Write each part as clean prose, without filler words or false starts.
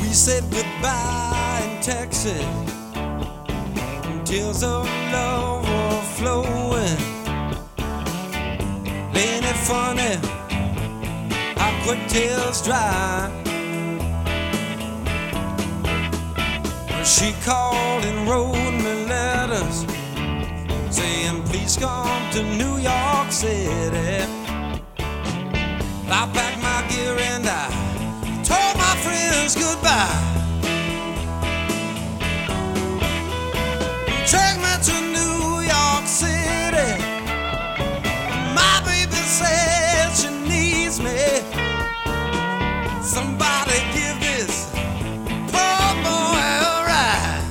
We said goodbye in Texas, tears of love were flowing. Ain't it funny how quick tears dry? She called and wrote me letters saying please come to New York City. I packed my gear and I told my friends goodbye. Take me to New York City. My baby says she needs me. Somebody give this poor boy a ride.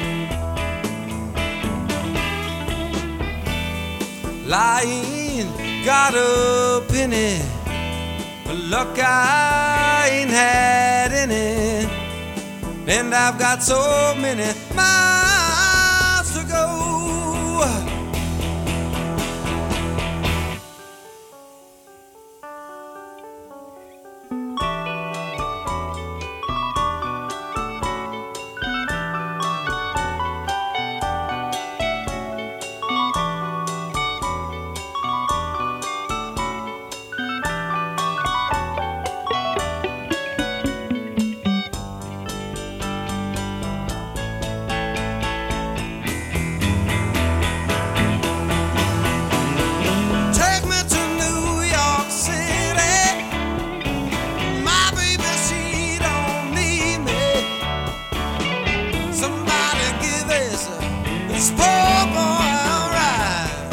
Lying, got a penny, but luck I ain't had any, and I've got so many miles to go. This poor boy alright.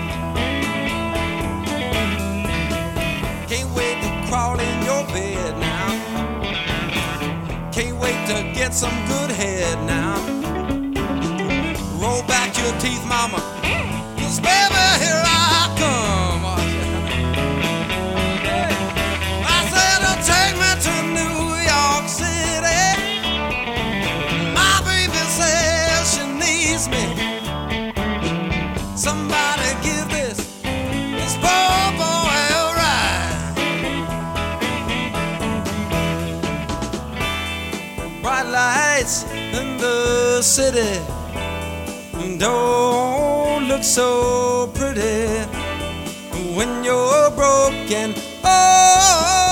Can't wait to crawl in your bed now. Can't wait to get some good head now. Roll back your teeth, mama, 'cause baby, here I come. I said, take me to New York City. My baby says she needs me. Somebody give this poor boy a ride. Bright lights in the city don't look so pretty when you're broken. Oh,